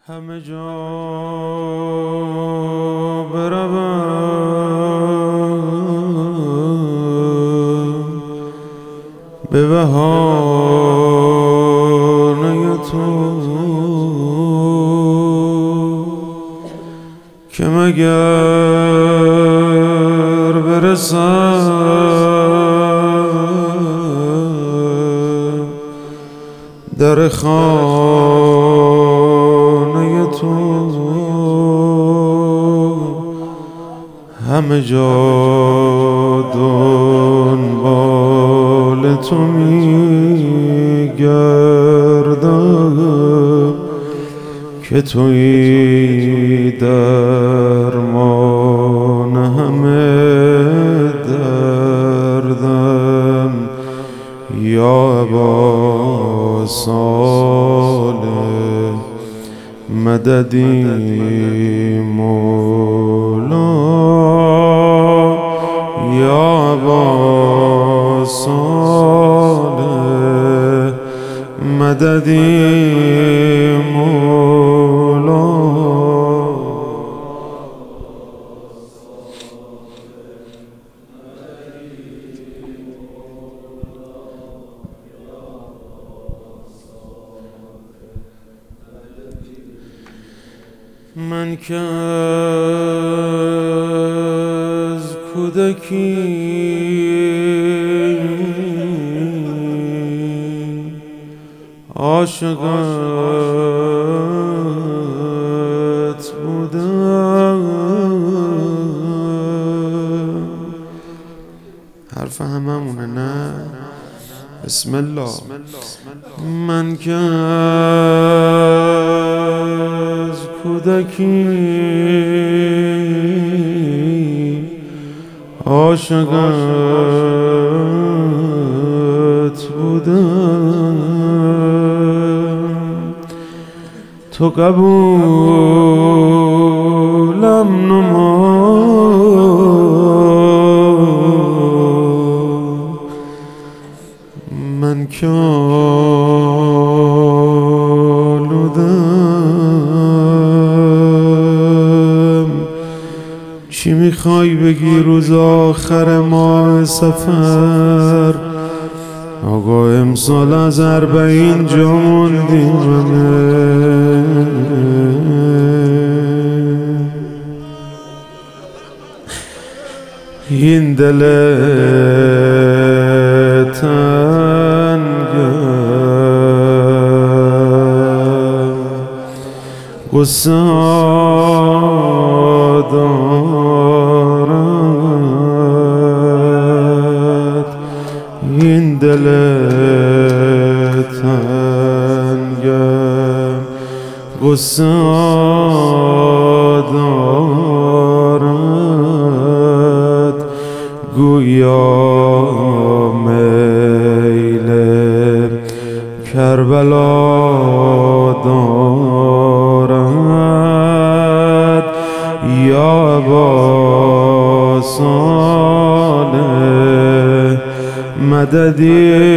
همه جا بروم به بهانه تو که مگر برسم در خانه تو همه جا دنبال تو میگردم که تویی درمان همه دردم یا ابا صالح مددی مولا یا ابا صالح مددی مولا. من که از کودکی عاشقت بودم، حرف هممونه نه؟ بسم الله. من که از کودکی عاشقت بودم، تو قبولم نما من که آلودم. چی میخوای بگی روز آخر ماه سفر؟ آقا امسال از 40 جا موندیم، این دل تنگم غصه دارد، این دل تنگم غصه دارد، گویا میل کربلا دارد یا ابا صالح مددی